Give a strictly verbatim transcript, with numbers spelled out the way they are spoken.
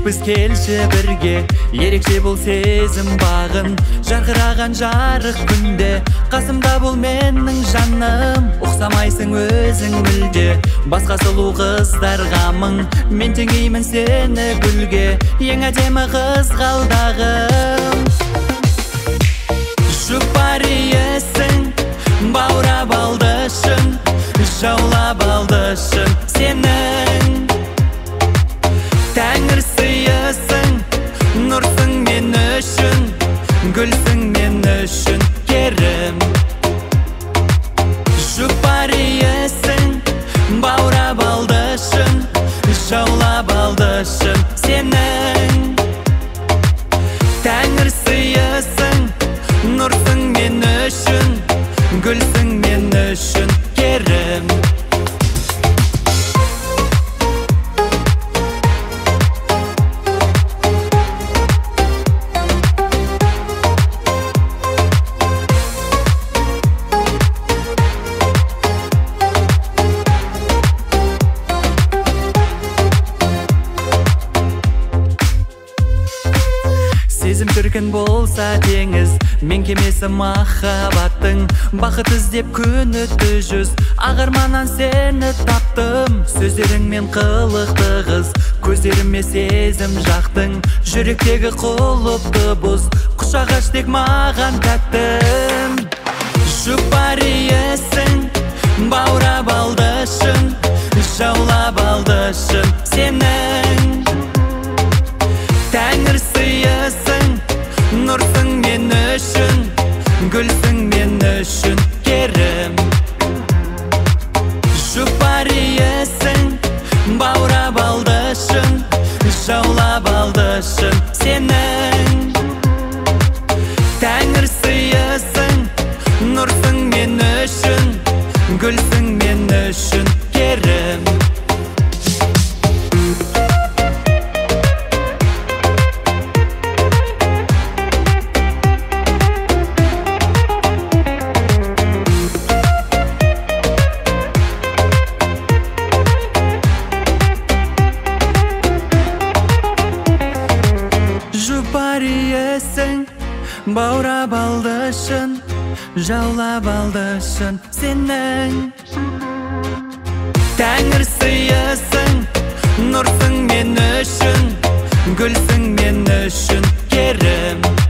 біз келші бірге, ерекше бұл сезім бағын, жарқыраған жарық күнде, қасымда бұл менің жаным. Ұқсамайсың өзің мүлде, басқа сұлу қыздарға мың, мен теңеймін сені гүлге, ең әдемі қыз қалдағым. Жұпар иесің, баурап алды шын, жаулап алды шын сенің. Тәңір сыйысың, нұрсың мен үшін, гүлсің мен үшін керім. Жұпар иесің, баурап алды шын, жаулап алды шын сенің. Тәңір сыйысың, нұрсың мен үшін, гүлсің мен үшін керім. Сезім түркін болса теңіз, мен кемесі махаббаттың, бақыт іздеп күн өтті жүз, ағарманнан сені таптым. Сөздеріңмен қылықты қыз, көздеріме сезім жақтың, жүректегі құлыпты бұз, құшақ ач тек маған тәттім. Жұпар иесің, баурап алды шын, жаулап алды шын сенің. Тәңір сыйысың, нұрсың мен үшін, гүлсің мен үшін керім. Жұпар иесің, баурап алды шын, жаулап алды шын сенің. Тәңір сыйысың, нұрсың мен үшін, гүлсің мен үшін керім. Жұпар иесің, баурап алды шын, жаулап алды шын сенің. Тәңір сыйысың, нұрсың мен үшін, гүлсің мен үшін керім.